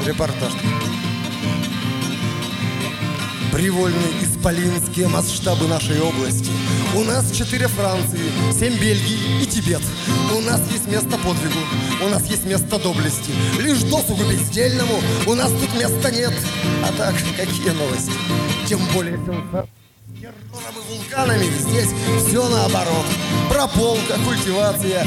Репортаж. Привольные, исполинские масштабы нашей области. У нас 4 Франции, 7 Бельгий и Тибет. У нас есть место подвигу, у нас есть место доблести. Лишь досугу бездельному у нас тут места нет. А так, какие новости? Тем более террором и вулканами здесь все наоборот. Прополка, культивация,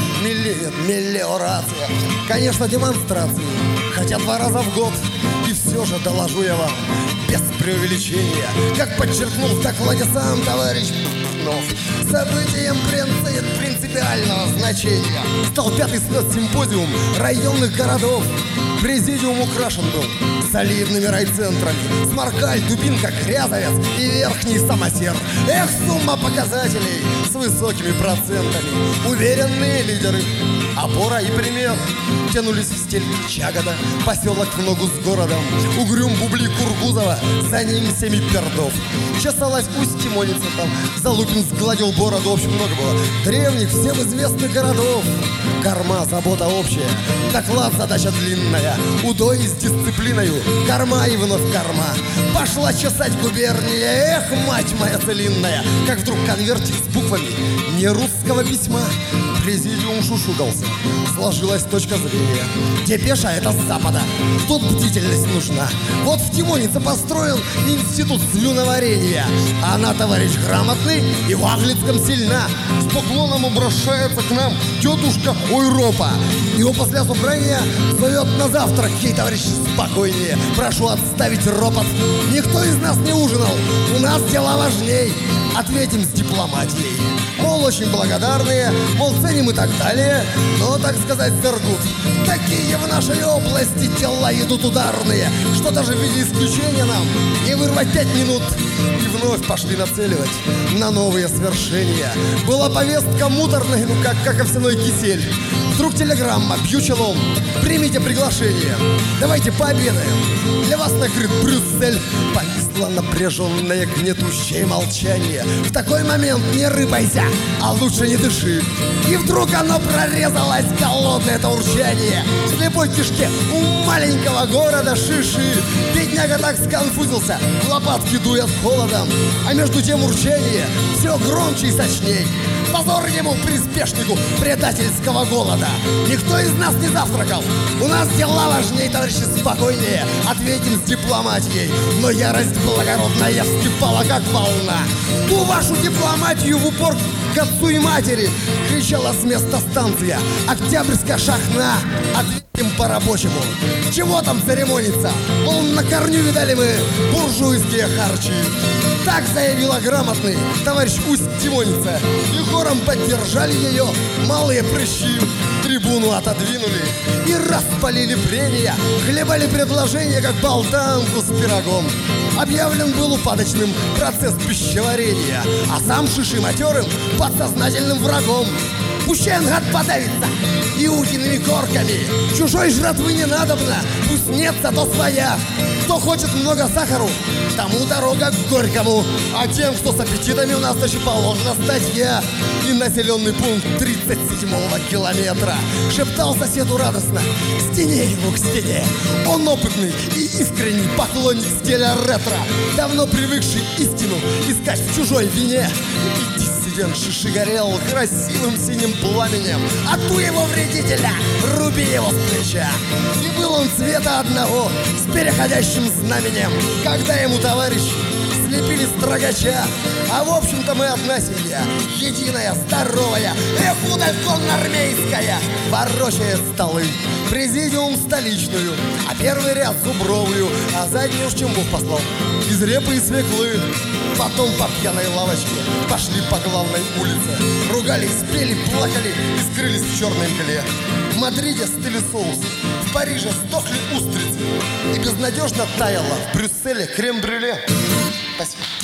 мелиорация. Конечно, демонстрации, хотя 2 раза в год. И все же доложу я вам, без преувеличения, как подчеркнул в докладе сам товарищ Пнов, событием принципиального значения стал 5-й симпозиум районных городов. Президиум украшен был солидными райцентрами: Сморкаль, Дубинка, Грязовец и Верхний Самосер. Эх, сумма показателей с высокими процентами. Уверенные лидеры, опора и пример. Тянулись в степь Чагода, поселок в ногу с городом. Угрюм, Бубли, Кургузова, за ним Семипердов. Чесалась Усть-Тимоница там, Залупин сгладил бороду. В общем, много было древних, всем известных городов. Корма, забота общая, доклад, задача длинная. Удой с дисциплиною, корма и вновь корма. Пошла чесать губерния, эх, мать моя целинная. Как вдруг конвертик с буквами не русского письма. Президиум шушукался, сложилась точка зрения. Депеша — это с запада, тут бдительность нужна. Вот в Тимонице построен институт слюноварения. Она, товарищ, грамотный и в Аглицком сильна. С поклоном обращается к нам тетушка Ойропа. Его после собрания зовет на завтрак: ей, товарищи, спокойнее, прошу отставить ропот. Никто из нас не ужинал, у нас дела важней. Ответим с дипломатией, мол, очень благодарные, мол, ценим и так далее. Но, так сказать, сергут. Такие в нашей области дела идут ударные, что даже в виде исключения нам не вырвать 5 минут. И вновь пошли нацеливать на новые свершения. Была повестка муторная, ну как овсяной кисель. Вдруг телеграмма: бью челом, примите приглашение, давайте пообедаем, для вас накрыт Брюссель. Повисло напряженное гнетущее молчание. В такой момент не рыпайся, а лучше не дыши. И вдруг оно прорезалось, голодное это урчание. В слепой кишке у маленького города Шиши. Бедняга так сконфузился, в лопатки дует холодом. А между тем урчание все громче и сочней. Позор ему, приспешнику предательского голода. Никто из нас не завтракал, у нас дела важнее, товарищи, спокойнее. Ответим с дипломатией, но ярость благородная вскипала, как волна. Ту вашу дипломатию в упор к отцу и матери, кричала с места станция Октябрьская шахна. Ответим по-рабочему, чего там церемониться? Мол, на корню видали мы буржуйские харчи. Так заявила грамотный товарищ Усть-Тимоница, и хором поддержали ее малые прыщи. Трибуну отодвинули и распалили прения, хлебали предложения, как болтанку с пирогом. Объявлен был упадочным процесс пищеварения, а сам Шиши матерым подсознательным врагом. Пущай он, гад, подавится иудиными корками. Чужой жратвы не надобно, пусть нет, зато своя. Кто хочет много сахару, тому дорога к Горькому. А тем, кто с аппетитами, у нас еще положена статья. И населенный пункт 37-го километра. Шептал соседу радостно: к стене его, к стене. Он опытный и искренний поклонник стиля ретро, давно привыкший истину искать в чужой вине. Диссидент Шиши горел красивым синим пламенем. А ту его вредителя руби его с плеча. И был он цвета одного с переходящим знаменем, когда ему товарищ слепили строгача. А в общем-то мы одна семья, единая, здоровая, эх, удаль конноармейская, ворочает столы. Президиум столичную, а первый ряд зубровую, а задний уж чем Бог послал, из репы и свеклы. Потом по пьяной лавочке пошли по главной улице, ругались, пели, плакали и скрылись в черной мгле. В Мадриде стыли соус, в Париже сдохли устрицы, и безнадежно таяло в Брюсселе крем-брюле. Спасибо.